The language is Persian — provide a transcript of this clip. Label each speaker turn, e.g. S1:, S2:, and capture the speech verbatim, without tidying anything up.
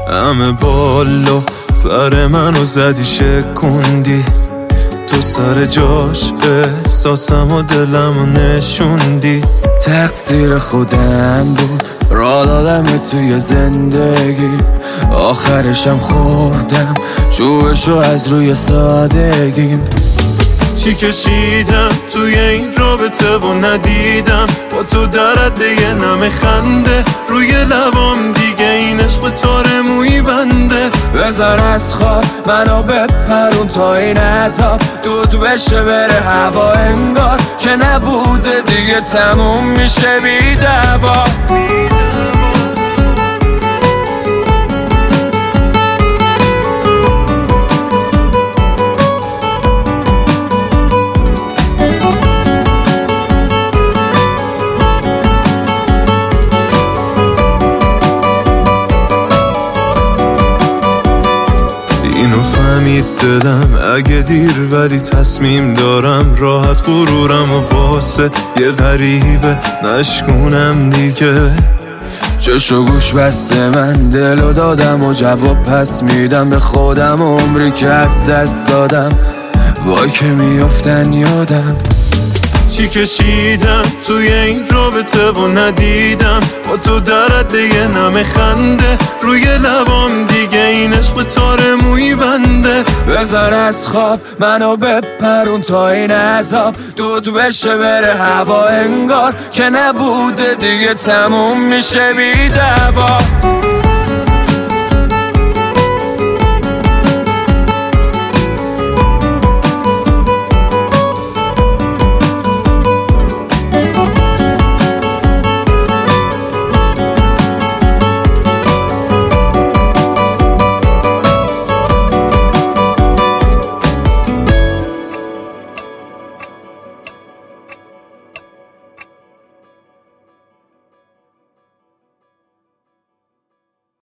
S1: همه بالو پر منو زدی شکوندی، تو سر جاش احساسم و دلم و نشوندی. تقصیر خودم بود را دادم توی زندگی، آخرشم خوردم جوشو از روی سادگیم. چی کشیدم توی این رابطه و ندیدم با تو درد یه نم خنده روی لبام، دیگه این عشق تار موی بنده. بذار از خواب منو بپرون تا این عذاب دود بشه بره هوا، انگار که نبوده دیگه تموم میشه بی دوا. اینو فهمید دلم اگه دیر، ولی تصمیم دارم راحت غرورم و واسه یه غریبه نشکونم دیگه. چشو گوش بسته من دلو دادم و جواب پس میدم به خودم، عمری که از دست دادم وای که میافتن یادم. چی کشیدم توی این رابطه و ندیدم با تو درد یه نم خنده روی لبام، دیگه این عشق تار موی بنده. بذار از خواب منو بپرون تا این عذاب دود بشه بره هوا، انگار که نبوده دیگه تموم میشه بی دوا.